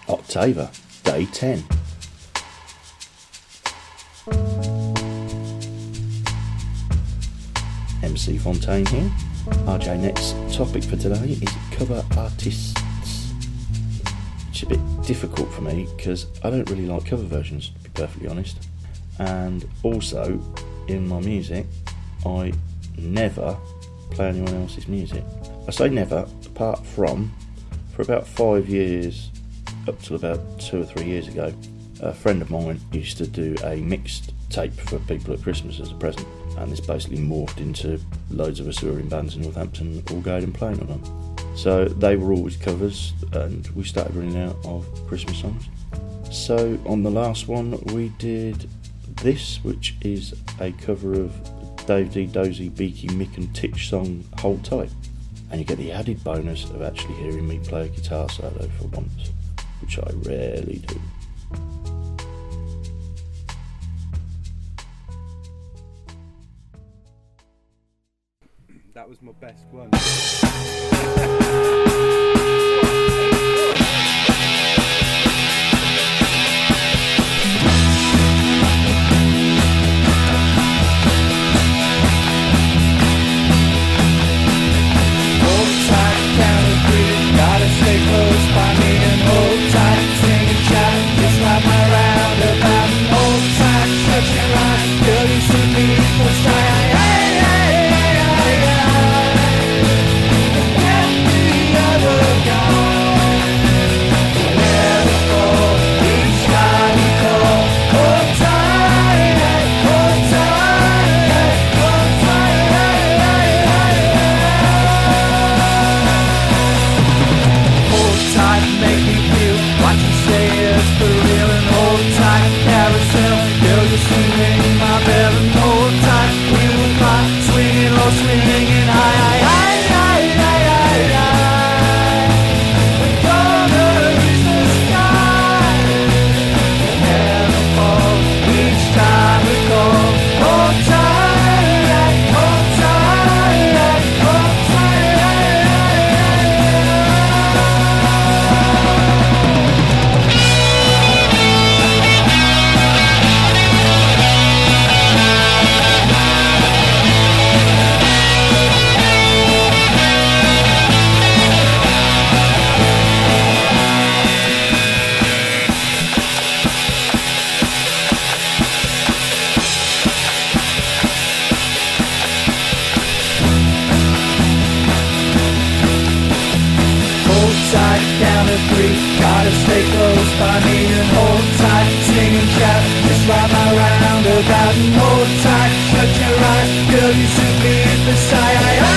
Octava, Day 10. MC Fontaine here. RJ Next topic for today is cover artists. It's a bit difficult for me because I don't really like cover versions, to be perfectly honest. And also, in my music, I never play anyone else's music. I say never, apart from, for about 5 years, up till about 2 or 3 years ago, a friend of mine used to do a mixed tape for people at Christmas as a present, and this basically morphed into loads of us who were in bands in Northampton all going and playing on them. So they were always covers, and we started running out of Christmas songs. So on the last one we did this, which is a cover of Dave D, Dozy, Beaky, Mick and Titch song Hold Tight, and you get the added bonus of actually hearing me play a guitar solo for once, which I rarely do. That was my best one. Gotta stay close by me and hold tight. Sing and shout, just wrap my roundabout and hold tight. Shut your eyes, girl, you suit me beside.